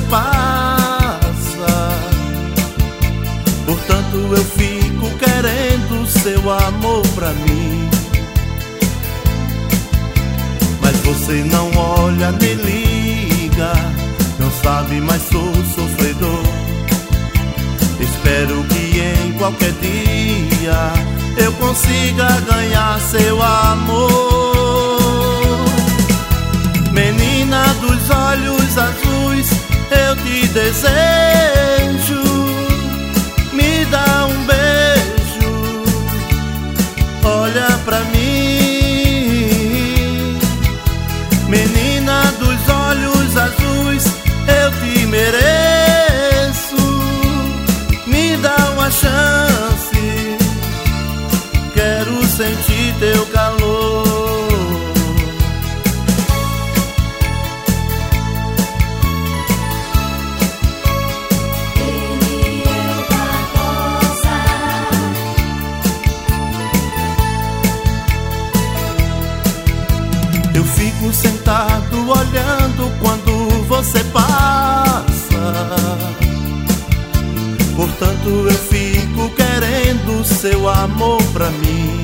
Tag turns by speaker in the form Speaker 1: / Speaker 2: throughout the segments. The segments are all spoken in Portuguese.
Speaker 1: passa. Portanto eu fico querendo seu amor pra mim. Mas você não olha nem liga, não sabe, mas sou sofredor. Espero que em qualquer dia eu consiga ganhar seu amor. Menina dos olhos azuis, eu te desejo. Me dá um beijo, olha pra mim. Menina dos olhos azuis, eu te mereço. Me dá uma chance, quero sentir teu calor. Eu fico sentado olhando quando você passa. Portanto eu fico querendo seu amor pra mim.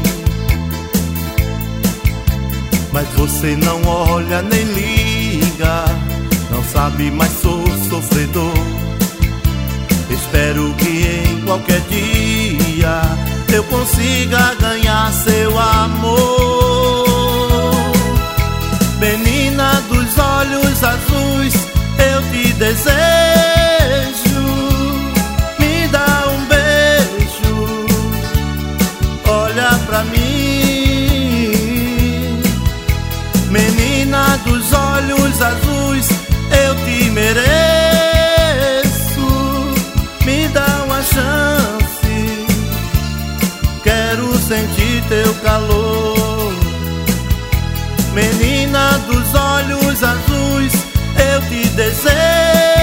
Speaker 1: Mas você não olha nem liga, não sabe, mas sou sofredor. Espero que em qualquer dia eu consiga ganhar seu amor. Menina dos olhos azuis, eu te desejo. Me dá um beijo, olha pra mim. Menina dos olhos azuis, eu te mereço. Me dá uma chance, quero sentir teu calor. Menina dos olhos azuis, eu te desejo.